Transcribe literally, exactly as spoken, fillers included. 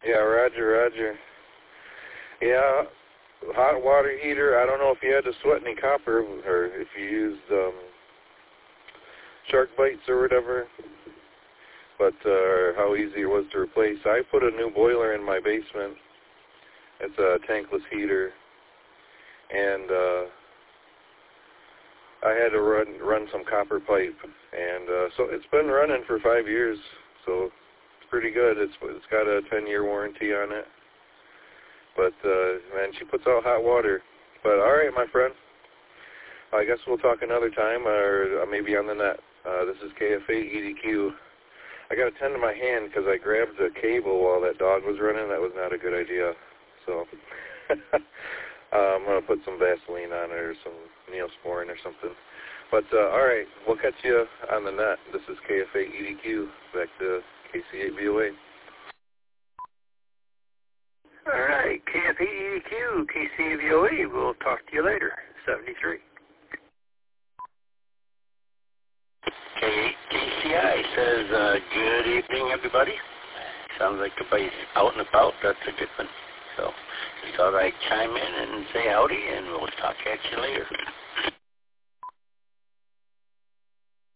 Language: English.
Yeah, roger, roger. Yeah, hot water heater. I don't know if you had to sweat any copper or if you used um, shark bites or whatever, but uh, how easy it was to replace. I put a new boiler in my basement. It's a tankless heater, and uh, I had to run run some copper pipe, and uh, so it's been running for five years. So it's pretty good. It's it's got a ten-year warranty on it. But uh, man, she puts out hot water. But all right, my friend. I guess we'll talk another time, or maybe on the net. Uh, this is K F A E D Q. I got to tend to my hand because I grabbed the cable while that dog was running. That was not a good idea. So uh, I'm going to put some Vaseline on it or some Neosporin or something. But uh, all right, we'll catch you on the net. This is K F A E D Q. Back to K C eight V O A. All right, K F A E D Q, K C eight V O A. We'll talk to you later. seventy-three. K C I says, uh, good evening, everybody. Sounds like everybody's out and about. That's a good one. So just thought I'd chime in and say howdy, and we'll talk at you later.